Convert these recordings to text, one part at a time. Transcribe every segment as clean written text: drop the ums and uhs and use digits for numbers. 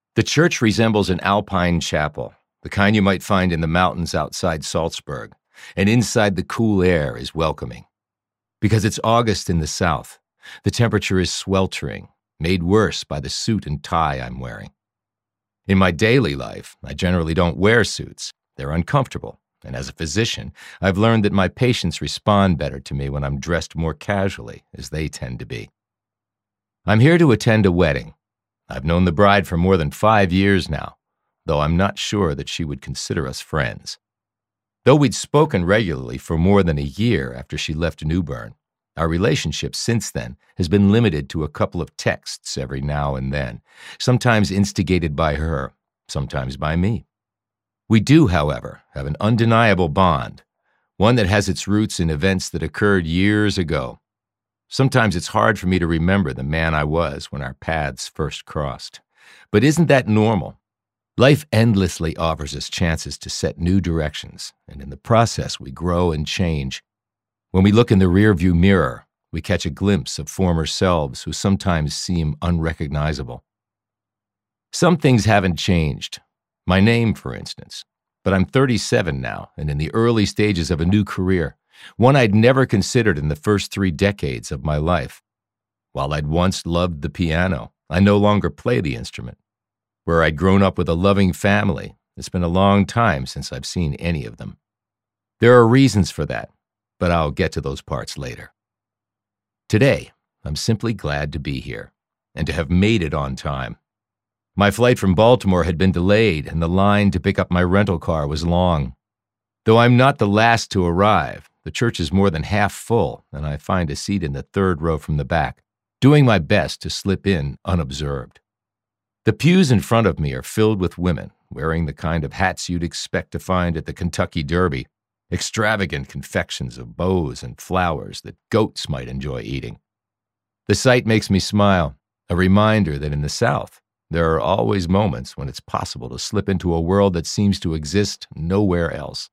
The church resembles an alpine chapel, the kind you might find in the mountains outside Salzburg, and inside the cool air is welcoming. Because it's August in the south, the temperature is sweltering, made worse by the suit and tie I'm wearing. In my daily life, I generally don't wear suits. They're uncomfortable, and as a physician, I've learned that my patients respond better to me when I'm dressed more casually, as they tend to be. I'm here to attend a wedding. I've known the bride for more than 5 years now, though I'm not sure that she would consider us friends. Though we'd spoken regularly for more than a year after she left Newbern, our relationship since then has been limited to a couple of texts every now and then, sometimes instigated by her, sometimes by me. We do, however, have an undeniable bond, one that has its roots in events that occurred years ago. Sometimes it's hard for me to remember the man I was when our paths first crossed. But isn't that normal? Life endlessly offers us chances to set new directions, and in the process we grow and change. When we look in the rearview mirror, we catch a glimpse of former selves who sometimes seem unrecognizable. Some things haven't changed. My name, for instance. But I'm 37 now and in the early stages of a new career, one I'd never considered in the first 3 decades of my life. While I'd once loved the piano, I no longer play the instrument. Where I'd grown up with a loving family, it's been a long time since I've seen any of them. There are reasons for that, but I'll get to those parts later. Today, I'm simply glad to be here and to have made it on time. My flight from Baltimore had been delayed, and the line to pick up my rental car was long. Though I'm not the last to arrive, the church is more than half full, and I find a seat in the 3rd row from the back, doing my best to slip in unobserved. The pews in front of me are filled with women, wearing the kind of hats you'd expect to find at the Kentucky Derby, extravagant confections of bows and flowers that goats might enjoy eating. The sight makes me smile, a reminder that in the South, there are always moments when it's possible to slip into a world that seems to exist nowhere else.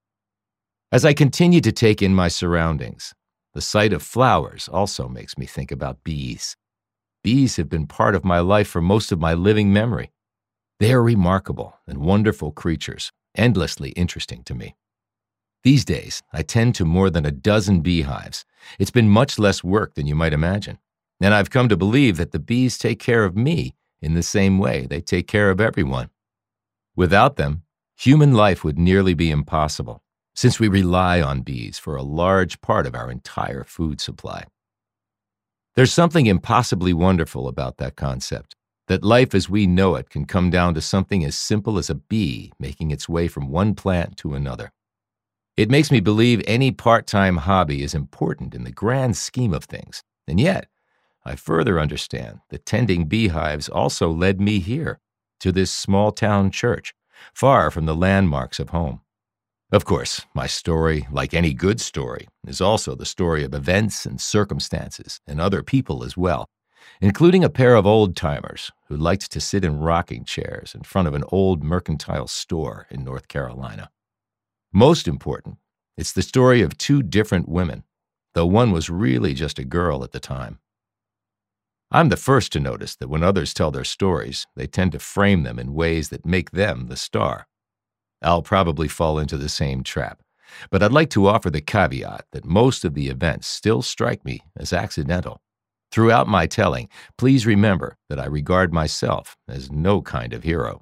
As I continue to take in my surroundings, the sight of flowers also makes me think about bees. Bees have been part of my life for most of my living memory. They are remarkable and wonderful creatures, endlessly interesting to me. These days, I tend to more than a dozen beehives. It's been much less work than you might imagine, and I've come to believe that the bees take care of me in the same way they take care of everyone. Without them, human life would nearly be impossible, since we rely on bees for a large part of our entire food supply. There's something impossibly wonderful about that concept, that life as we know it can come down to something as simple as a bee making its way from one plant to another. It makes me believe any part-time hobby is important in the grand scheme of things, and yet, I further understand that tending beehives also led me here, to this small-town church, far from the landmarks of home. Of course, my story, like any good story, is also the story of events and circumstances and other people as well, including a pair of old-timers who liked to sit in rocking chairs in front of an old mercantile store in North Carolina. Most important, it's the story of 2 different women, though one was really just a girl at the time. I'm the first to notice that when others tell their stories, they tend to frame them in ways that make them the star. I'll probably fall into the same trap, but I'd like to offer the caveat that most of the events still strike me as accidental. Throughout my telling, please remember that I regard myself as no kind of hero.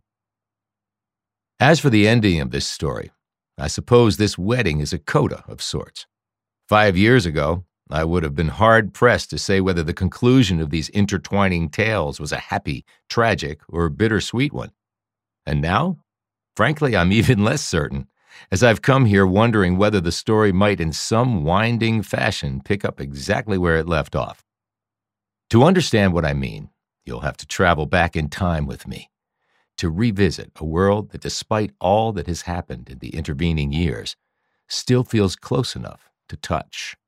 As for the ending of this story, I suppose this wedding is a coda of sorts. 5 years ago, I would have been hard-pressed to say whether the conclusion of these intertwining tales was a happy, tragic, or bittersweet one. And now, frankly, I'm even less certain, as I've come here wondering whether the story might in some winding fashion pick up exactly where it left off. To understand what I mean, you'll have to travel back in time with me, to revisit a world that, despite all that has happened in the intervening years, still feels close enough to touch.